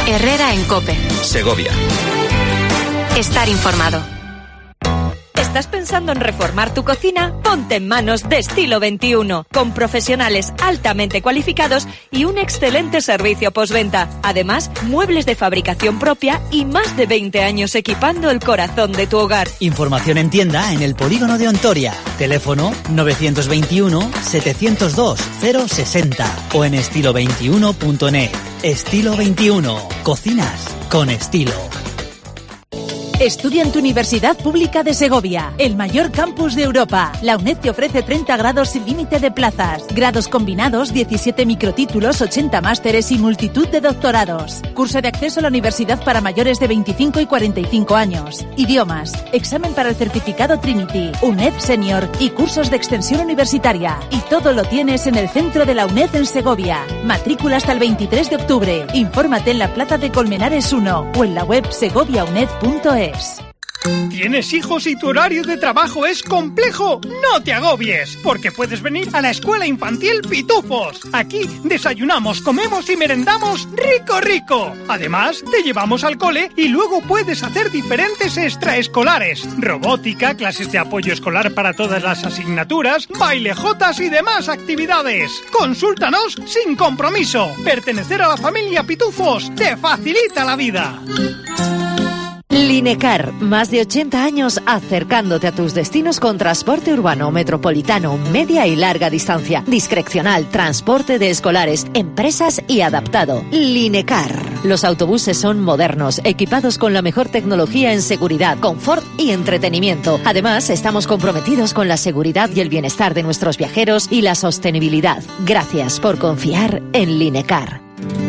Herrera en COPE. Segovia. Estar informado. ¿Estás pensando en reformar tu cocina? Ponte en manos de Estilo 21, con profesionales altamente cualificados y un excelente servicio postventa. Además, muebles de fabricación propia y más de 20 años equipando el corazón de tu hogar. Información en tienda en el Polígono de Ontoria. Teléfono 921 702 060 o en estilo21.net. Estilo 21. Cocinas con estilo. Estudia en tu Universidad Pública de Segovia, el mayor campus de Europa. La UNED te ofrece 30 grados sin límite de plazas, grados combinados, 17 microtítulos, 80 másteres y multitud de doctorados. Curso de acceso a la universidad para mayores de 25 y 45 años. Idiomas, examen para el certificado Trinity, UNED Senior y cursos de extensión universitaria. Y todo lo tienes en el centro de la UNED en Segovia. Matrícula hasta el 23 de octubre. Infórmate en la Plaza de Colmenares 1 o en la web segoviauned.es. ¿Tienes hijos y tu horario de trabajo es complejo? No te agobies, porque puedes venir a la Escuela Infantil Pitufos. Aquí desayunamos, comemos y merendamos rico, rico. Además, te llevamos al cole y luego puedes hacer diferentes extraescolares. Robótica, clases de apoyo escolar para todas las asignaturas, baile, jotas y demás actividades. Consúltanos sin compromiso. Pertenecer a la familia Pitufos te facilita la vida. Linecar, más de 80 años acercándote a tus destinos con transporte urbano, metropolitano, media y larga distancia, discrecional, transporte de escolares, empresas y adaptado. Linecar. Los autobuses son modernos, equipados con la mejor tecnología en seguridad, confort y entretenimiento. Además, estamos comprometidos con la seguridad y el bienestar de nuestros viajeros y la sostenibilidad. Gracias por confiar en Linecar.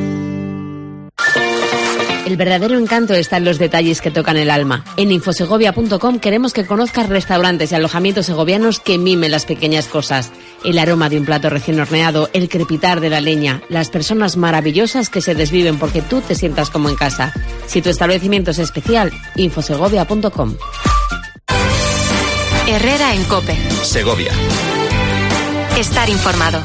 El verdadero encanto está en los detalles que tocan el alma. En infosegovia.com queremos que conozcas restaurantes y alojamientos segovianos que mimen las pequeñas cosas. El aroma de un plato recién horneado, el crepitar de la leña, las personas maravillosas que se desviven porque tú te sientas como en casa. Si tu establecimiento es especial, infosegovia.com. Herrera en COPE. Segovia. Estar informado.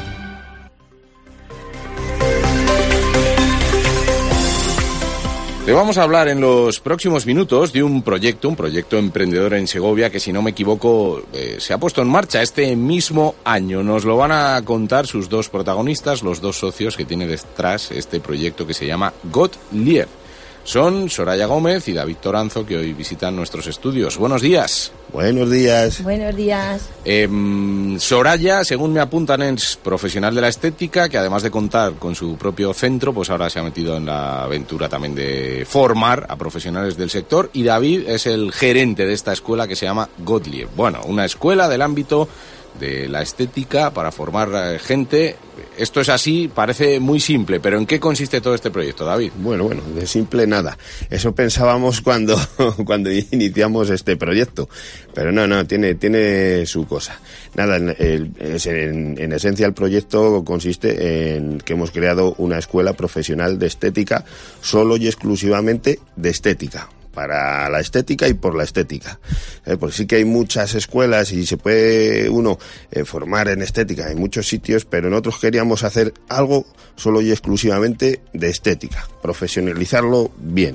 Le vamos a hablar en los próximos minutos de un proyecto emprendedor en Segovia que, si no me equivoco, se ha puesto en marcha este mismo año. Nos lo van a contar sus dos protagonistas, los dos socios que tiene detrás este proyecto que se llama Godlieb. Son Soraya Gómez y David Toranzo, que hoy visitan nuestros estudios. Buenos días. Buenos días. Buenos días. Soraya, según me apuntan, es profesional de la estética, que además de contar con su propio centro, pues ahora se ha metido en la aventura también de formar a profesionales del sector. Y David es el gerente de esta escuela que se llama Godlieb. Bueno, una escuela del ámbito de la estética para formar gente. Esto es así, parece muy simple, pero ¿en qué consiste todo este proyecto, David? Bueno, de simple nada. Eso pensábamos cuando iniciamos este proyecto, pero no, tiene su cosa. Nada, en esencia el proyecto consiste en que hemos creado una escuela profesional de estética solo y exclusivamente de estética. Para la estética y por la estética. Porque sí que hay muchas escuelas y se puede uno formar en estética en muchos sitios, pero nosotros queríamos hacer algo solo y exclusivamente de estética, profesionalizarlo bien.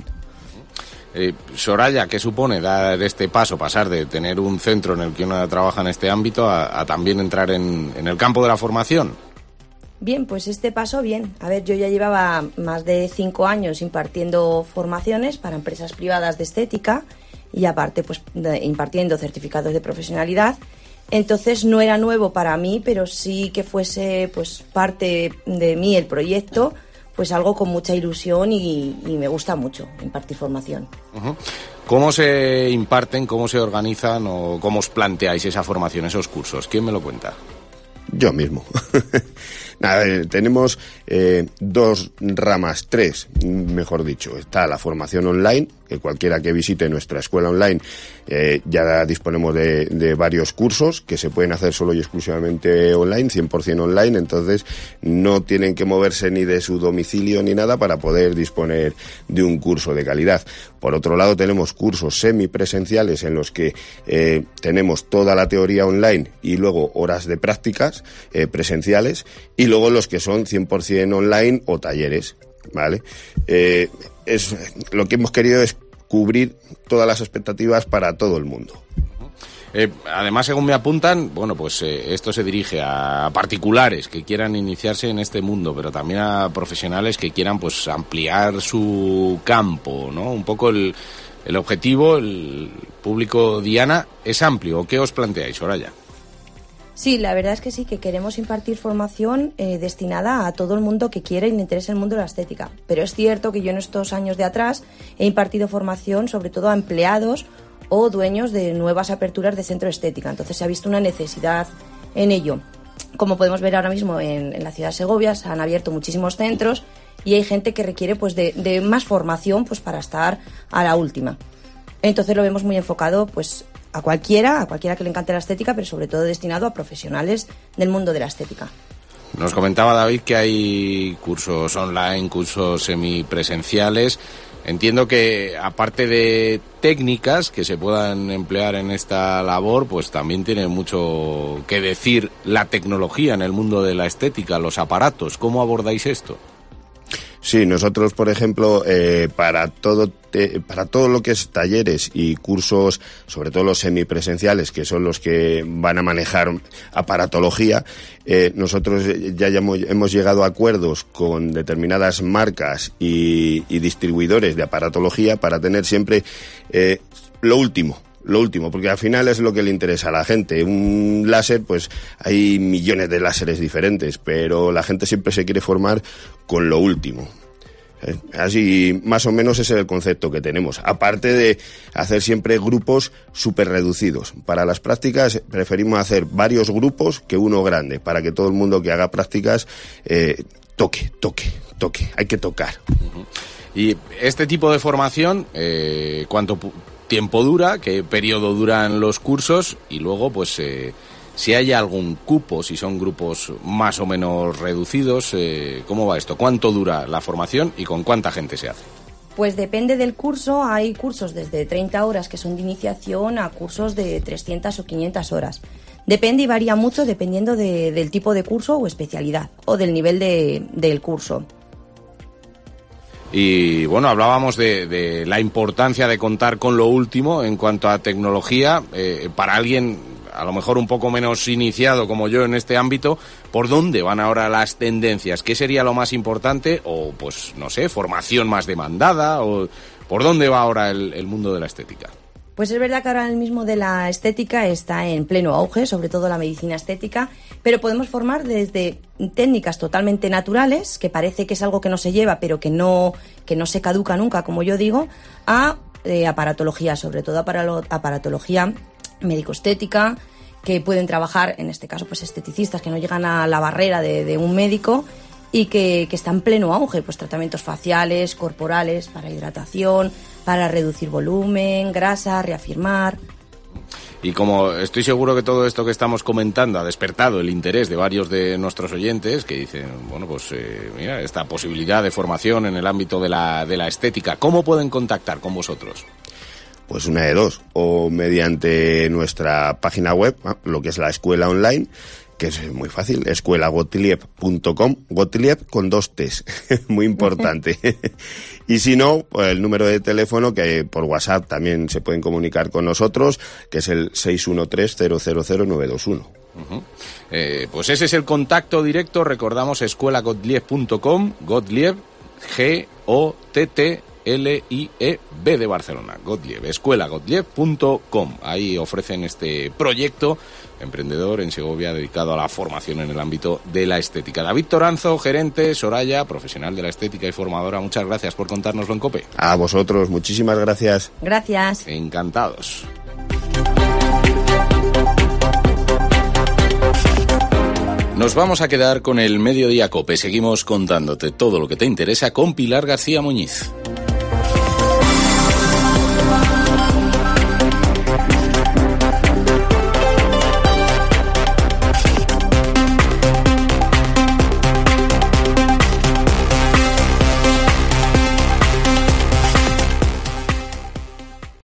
Soraya, ¿qué supone dar este paso, pasar de tener un centro en el que uno trabaja en este ámbito a también entrar en el campo de la formación? Bien, pues este paso bien. A ver, yo ya llevaba más de 5 años impartiendo formaciones para empresas privadas de estética y aparte pues impartiendo certificados de profesionalidad. Entonces no era nuevo para mí, pero sí que fuese pues parte de mí el proyecto, pues algo con mucha ilusión y me gusta mucho impartir formación. Uh-huh. ¿Cómo se imparten, cómo se organizan o cómo os planteáis esa formación, esos cursos? ¿Quién me lo cuenta? Yo mismo. Nada, tenemos 2 ramas, 3, mejor dicho. Está la formación online, que cualquiera que visite nuestra escuela online ya disponemos de varios cursos que se pueden hacer solo y exclusivamente online, 100% online, entonces no tienen que moverse ni de su domicilio ni nada para poder disponer de un curso de calidad. Por otro lado, tenemos cursos semipresenciales en los que tenemos toda la teoría online y luego horas de prácticas presenciales, y luego los que son 100% online o talleres. ¿vale? Es lo que hemos querido es cubrir todas las expectativas para todo el mundo. Además, según me apuntan, bueno, pues esto se dirige a particulares que quieran iniciarse en este mundo, pero también a profesionales que quieran pues ampliar su campo, ¿no? Un poco el objetivo, el público, Diana, es amplio. ¿Qué os planteáis, Soraya? Sí, la verdad es que sí, que queremos impartir formación destinada a todo el mundo que quiera y le interese el mundo de la estética. Pero es cierto que yo en estos años de atrás he impartido formación sobre todo a empleados o dueños de nuevas aperturas de centro de estética. Entonces se ha visto una necesidad en ello. Como podemos ver ahora mismo en la ciudad de Segovia, se han abierto muchísimos centros y hay gente que requiere pues de más formación pues para estar a la última. Entonces lo vemos muy enfocado pues a cualquiera que le encante la estética, pero sobre todo destinado a profesionales del mundo de la estética. Nos comentaba David que hay cursos online, cursos semipresenciales. Entiendo que, aparte de técnicas que se puedan emplear en esta labor, pues también tiene mucho que decir la tecnología en el mundo de la estética, los aparatos. ¿Cómo abordáis esto? Sí, nosotros, por ejemplo, para todo lo que es talleres y cursos, sobre todo los semipresenciales, que son los que van a manejar aparatología, nosotros ya hemos llegado a acuerdos con determinadas marcas y distribuidores de aparatología para tener siempre lo último, porque al final es lo que le interesa a la gente. Un láser, pues hay millones de láseres diferentes, pero la gente siempre se quiere formar con lo último. Así más o menos ese es el concepto que tenemos. Aparte de hacer siempre grupos súper reducidos. Para las prácticas preferimos hacer varios grupos que uno grande, para que todo el mundo que haga prácticas toque. Hay que tocar. Y este tipo de formación, ¿cuánto tiempo dura? ¿Qué periodo duran los cursos? Y luego, pues, si hay algún cupo, si son grupos más o menos reducidos, ¿cómo va esto? ¿Cuánto dura la formación y con cuánta gente se hace? Pues depende del curso. Hay cursos desde 30 horas que son de iniciación a cursos de 300 o 500 horas. Depende y varía mucho dependiendo del tipo de curso o especialidad o del nivel del curso. Y bueno, hablábamos de la importancia de contar con lo último en cuanto a tecnología. Para alguien a lo mejor un poco menos iniciado como yo en este ámbito, ¿por dónde van ahora las tendencias? ¿Qué sería lo más importante? O pues no sé, formación más demandada, o ¿por dónde va ahora el mundo de la estética? Pues es verdad que ahora mismo de la estética está en pleno auge, sobre todo la medicina estética, pero podemos formar desde técnicas totalmente naturales, que parece que es algo que no se lleva, pero que no se caduca nunca, como yo digo, a aparatología, sobre todo aparatología médico-estética, que pueden trabajar, en este caso, pues esteticistas que no llegan a la barrera de un médico y que está en pleno auge, pues tratamientos faciales, corporales, para hidratación, para reducir volumen, grasa, reafirmar. Y como estoy seguro que todo esto que estamos comentando ha despertado el interés de varios de nuestros oyentes que dicen, bueno, pues mira, esta posibilidad de formación en el ámbito de la estética, ¿cómo pueden contactar con vosotros? Pues una de dos, o mediante nuestra página web, lo que es la escuela online, que es muy fácil, escuelagottlieb.com, Gottlieb con 2 T's, muy importante. Y si no, pues el número de teléfono, que por WhatsApp también se pueden comunicar con nosotros, que es el 613-000-921. Pues ese es el contacto directo, recordamos, escuelagottlieb.com, Gottlieb, Gottlieb de Barcelona, Gottlieb, escuelagottlieb.com. Ahí ofrecen este proyecto emprendedor en Segovia dedicado a la formación en el ámbito de la estética. David Toranzo, gerente, Soraya, profesional de la estética y formadora, muchas gracias por contárnoslo en COPE. A vosotros, muchísimas gracias. Gracias. Encantados. Nos vamos a quedar con el Mediodía COPE. Seguimos contándote todo lo que te interesa con Pilar García Muñiz.